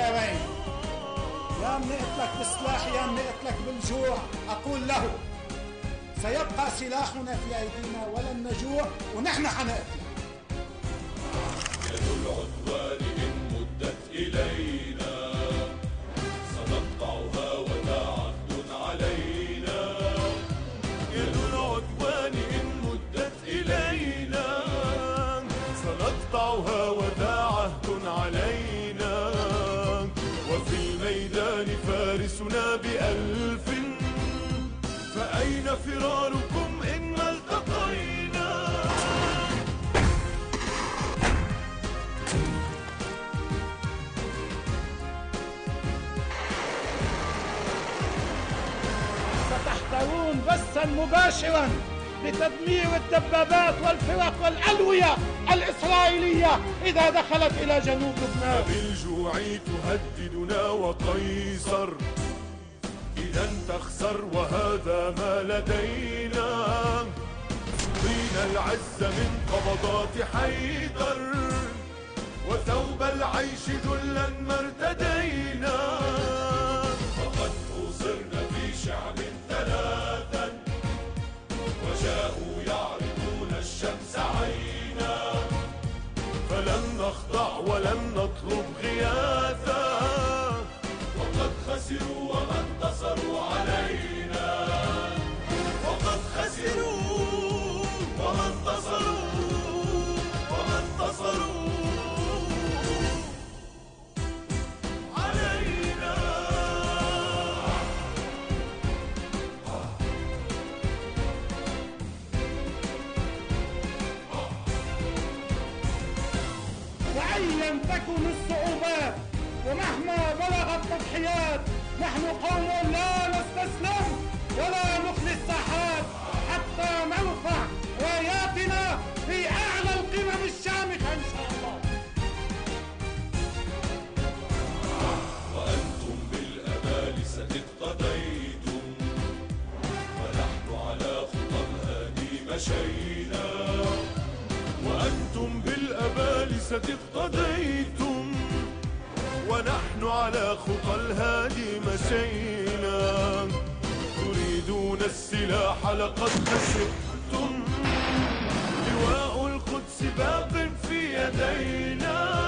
خيارين، يا منقتلك بالسلاح يا منقتلك بالجوع. أقول له سيبقى سلاحنا في أيدينا ولن نجوع ونحن حنقتلك. يد العدوان إن مدت إلينا سنقطعها وذا عهد علينا. يد العدوان إن مدت إلينا سنقطعها وذا عهد علينا. وفي الميدان فارسنا ب1000، فأين فراركم إن ما التقينا؟ ستحتوون بثا مباشرا لتدمير الدبابات والفرق والألوية الإسرائيلية إذا دخلت إلى جنوب لبنان. بالجوع تهددنا وقيصر إذا تخسر وهذا ما لدينا. سقينا العز من قبضات حيدر وثوب العيش ذلا ما ارتدينا. فقد أوصرنا في شعب ثلاثا وجاءوا يعرضون الشمس عينا. فلم نخضع ولم نطلب غياثا وقد خسروا وما انتصروا علينا. وقد خسروا وما انتصروا علينا. وأيا تكن الصعوبات ومهما بلغت التضحيات نحن قوم لا نستسلم ولا نخلي الساحات حتى نرفع راياتنا في أعلى القمم الشامخة إن شاء الله. وأنتم بالأبالسة اقتديتم ونحن على خطى الهادي مشينا. وأنتم بالأبالسة اقتديتم ونحن على خطى الهادي مشينا. تريدون السلاح لقد خسرتم، لواء القدس باق في يدينا.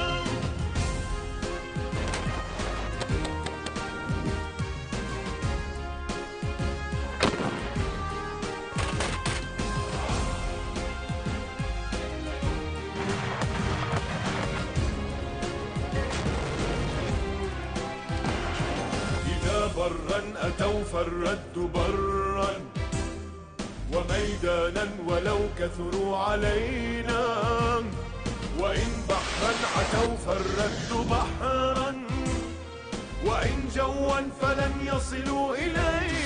برا أتوا فالرد برا وميدانا ولو كثروا علينا. وإن بحرا عتوا فالرد بحرا وإن جوا فلن يصلوا إلينا.